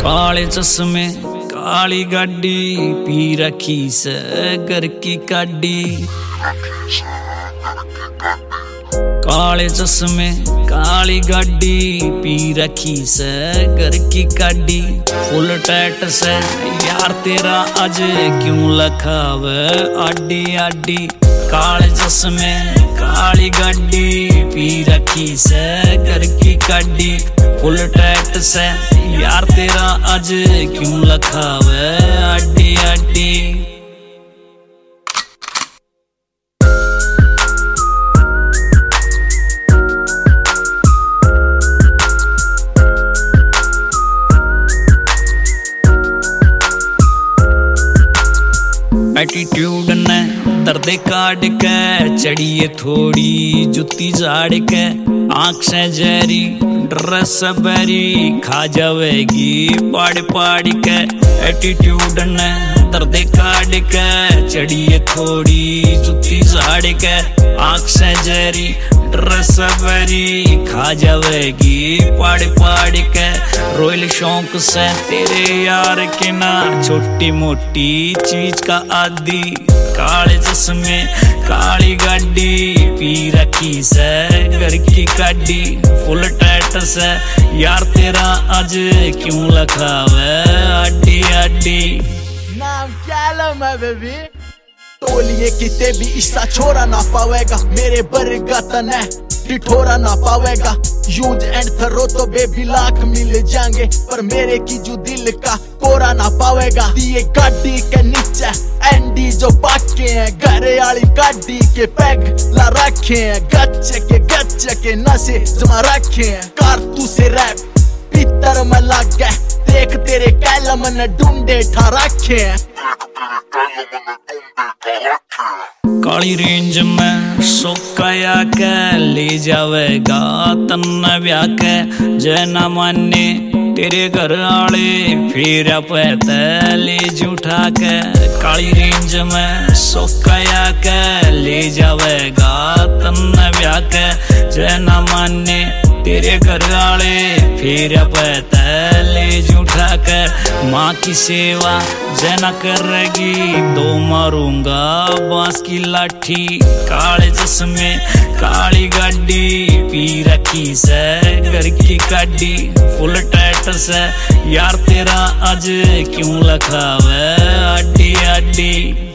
काले चश्मे काली गाड़ी पी रखी से घर की काडी। काले चश्मे काली गाड़ी पी रखी से घर की काडी। फुल टैट से यार तेरा आज क्यों लखावे आडी आडी। काले चश्मे काली गाड़ी पी रखी से घर की काडी। फुल टैट से यार तेरा आज क्यों लखावे आडी आडी। एटीट्यूड ने दर्द काट के चढ़िए थोड़ी जुत्ती झाड़ के। आंख से जहरी ड्रेस बैरी खा जावेगी पाड़ पाड़ के। एटीट्यूड ने दर्द काट के चढ़िए थोड़ी जुत्ती झाड़ के। आंख से जहरी ड्रेस बैरी खा जावेगी पाड़ पाड़ के। रोयल शौक से तेरे यार के ना छोटी मोटी चीज का आदि। काले चश्मे काली गाड़ी पी रखी से घर की काडी। फुल टैट से यार तेरा आज क्यों लखावे आडी आडी। नाम क्या लम्हा बेबी तोलिए किते भी इसा छोरा ना पावेगा। मेरे बरगा तने टिठोरा ना पावेगा। यूज एंड थरो तो बेबी लाख मिल जाएंगे पर मेरे की जो दिल का कोरा ना पावेगा। दिए गाड़ी के नीचे एंडी जो बाके हैं घरे वाली गाड़ी के पैग ला रखे हैं। गच्चे के नशे जमा रखे हैं। कारतूस से रैप भीतर में लग गए देख तेरे कैलम ने ढूंढे ठा रखे हैं। काली रेंज में सोकाया के ले जावेगा तन्ना ब्याह के। जय ना माने तेरे घर वाले फिर पैते ले जुठा के। काली रेंज में सोकाया के ले जावेगा तन्ना ब्याह के। जय ना माने तेरे घर वाले फिर पैते ले जुठा के। माँ की सेवा जना करेगी दो मारूंगा बांस की लाठी। काले चश्मे काली गाड़ी पी रखी से घर की काडी। फुल टैट से यार तेरा आज क्यों लखावे आडी आडी।